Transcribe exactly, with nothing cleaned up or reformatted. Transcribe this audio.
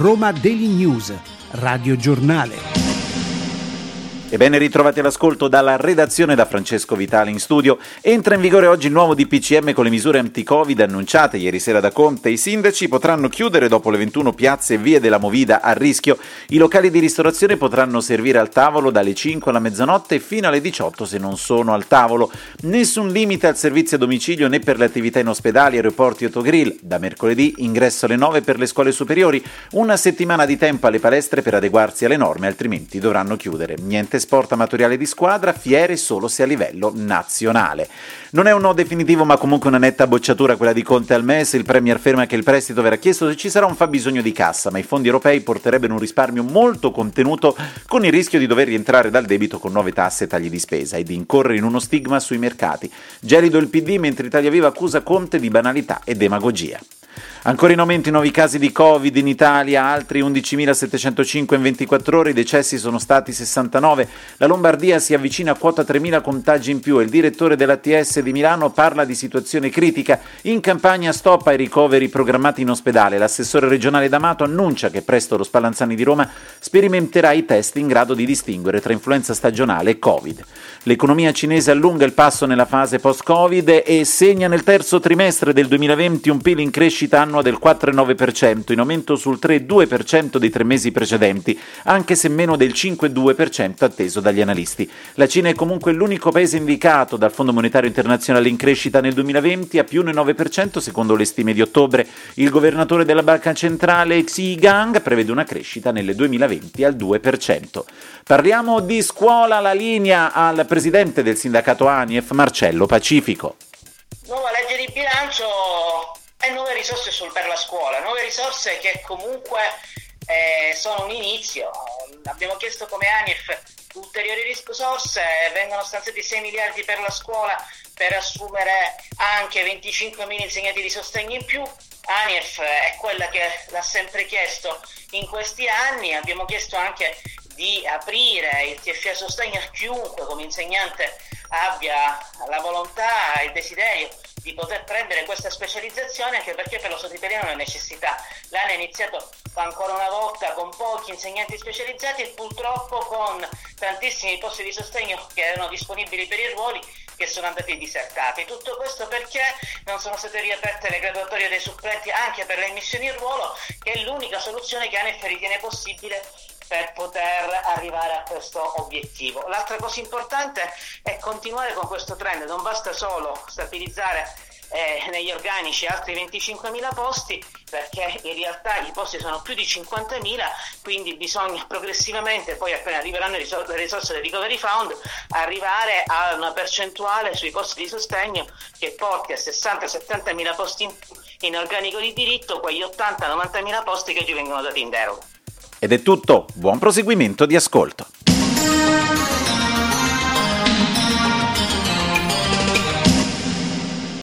Roma Daily News, Radio Giornale. E ben ritrovati all'ascolto dalla redazione da Francesco Vitali in studio. Entra in vigore oggi il nuovo D P C M con le misure anti-Covid annunciate ieri sera da Conte. I sindaci potranno chiudere dopo le ventuno piazze e vie della Movida a rischio. I locali di ristorazione potranno servire al tavolo dalle cinque alla mezzanotte e fino alle diciotto se non sono al tavolo. Nessun limite al servizio a domicilio né per le attività in ospedali, aeroporti e autogrill. Da mercoledì ingresso alle nove per le scuole superiori. Una settimana di tempo alle palestre per adeguarsi alle norme, altrimenti dovranno chiudere. Niente sport amatoriale di squadra, fiere solo se a livello nazionale. Non è un no definitivo, ma comunque una netta bocciatura quella di Conte al M E S. Il Premier afferma che il prestito verrà chiesto se ci sarà un fabbisogno di cassa, ma i fondi europei porterebbero un risparmio molto contenuto, con il rischio di dover rientrare dal debito con nuove tasse e tagli di spesa e di incorrere in uno stigma sui mercati. Gelido il P D, mentre Italia Viva accusa Conte di banalità e demagogia. Ancora in aumento i nuovi casi di Covid in Italia, altri undicimilasettecentocinque in ventiquattro ore, i decessi sono stati sessantanove. La Lombardia si avvicina a quota tremila contagi in più e il direttore dell'A T S di Milano parla di situazione critica. In Campania stop ai ricoveri programmati in ospedale. L'assessore regionale D'Amato annuncia che presto lo Spallanzani di Roma sperimenterà i test in grado di distinguere tra influenza stagionale e Covid. L'economia cinese allunga il passo nella fase post-Covid e segna nel terzo trimestre del duemilaventi un P I L in crescita annua del quattro virgola nove per cento, in aumento sul tre virgola due per cento dei tre mesi precedenti, anche se meno del cinque virgola due per cento atteso dagli analisti. La Cina è comunque l'unico paese indicato dal Fondo Monetario Internazionale in crescita nel duemilaventi, a più del nove per cento secondo le stime di ottobre. Il governatore della Banca Centrale Xi Gang prevede una crescita nel duemilaventi al due per cento. Parliamo di scuola, la linea al presidente del sindacato ANIEF, Marcello Pacifico. Nuova legge di bilancio e nuove risorse sul, per la scuola, nuove risorse che comunque eh, sono un inizio. Abbiamo chiesto come ANIEF ulteriori risorse, vengono stanziati sei miliardi per la scuola per assumere anche venticinquemila insegnanti di sostegno in più. ANIEF è quella che l'ha sempre chiesto in questi anni. Abbiamo chiesto anche di aprire il T F A sostegno a chiunque come insegnante abbia la volontà e il desiderio di poter prendere questa specializzazione, anche perché per lo Stato italiano è una necessità. L'anno è iniziato ancora una volta con pochi insegnanti specializzati e purtroppo con tantissimi posti di sostegno che erano disponibili per i ruoli che sono andati disertati. Tutto questo perché non sono state riaperte le graduatorie dei supplenti anche per le immissioni in ruolo, che è l'unica soluzione che ANIEF ritiene possibile per poter arrivare a questo obiettivo. L'altra cosa importante è continuare con questo trend, non basta solo stabilizzare eh, negli organici altri venticinquemila posti, perché in realtà i posti sono più di cinquantamila, quindi bisogna progressivamente, poi appena arriveranno le risorse del Recovery Fund, arrivare a una percentuale sui posti di sostegno che porti a sessanta settantamila posti in, in organico di diritto, quegli ottanta novantamila posti che ci vengono dati in deroga. Ed è tutto, buon proseguimento di ascolto.